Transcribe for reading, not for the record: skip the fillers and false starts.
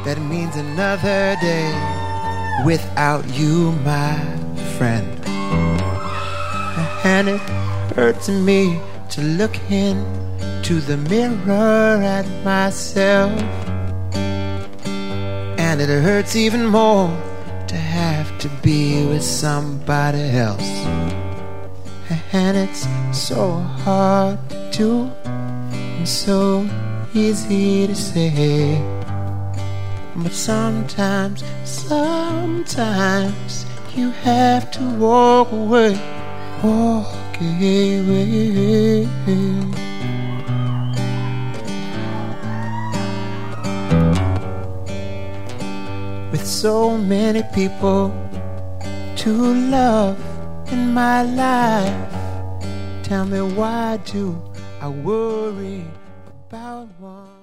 that means another day without you, my friend. And it hurts me to look into the mirror at myself, and it hurts even more to have to be with somebody else. And it's so hard to do and so easy to say, but sometimes you have to walk away, walk away. With so many people to love in my life, tell me, why do I worry about one?